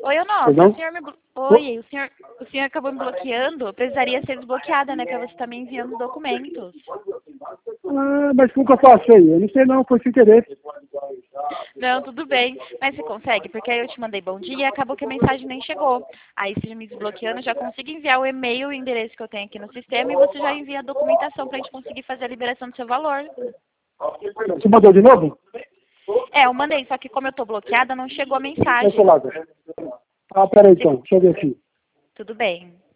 Oi, Onofre, Perdão? Oi, o senhor acabou me bloqueando. Eu precisaria ser desbloqueada, né? Pra você estar me enviando os documentos. Ah, mas como que eu faço aí? Eu não sei não, foi sem querer. Não, tudo bem. Mas você consegue? Porque aí eu te mandei bom dia e acabou que a mensagem nem chegou. Aí, se me desbloqueando, eu já consigo enviar o e-mail e o endereço que eu tenho aqui no sistema e você já envia a documentação pra gente conseguir fazer a liberação do seu valor. Você mandou de novo? É, eu mandei, só que como eu tô bloqueada, não chegou a Deixa eu mensagem. lá. Ah, peraí então, deixa eu ver aqui. Tudo bem.